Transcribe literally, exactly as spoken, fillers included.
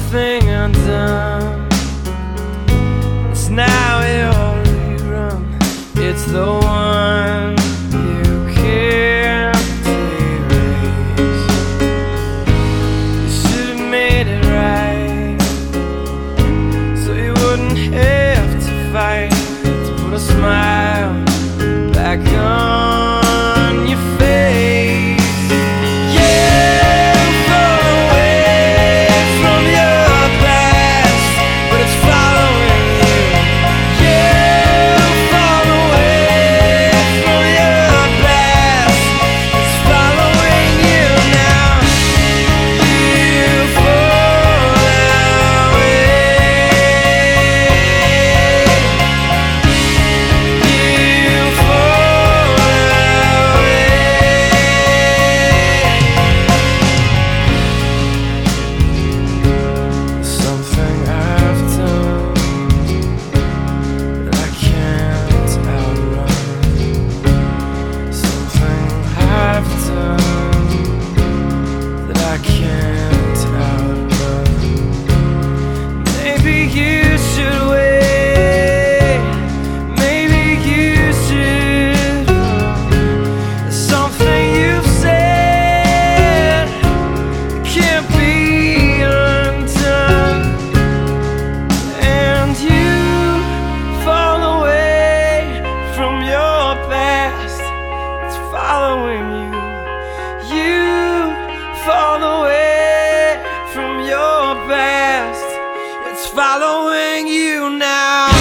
something undone. It's now your rerun. It's the one you can't erase. You should have made it right, so you wouldn't have to fight to put a smile back on your face. Following you, you fall away from your past. It's following you now.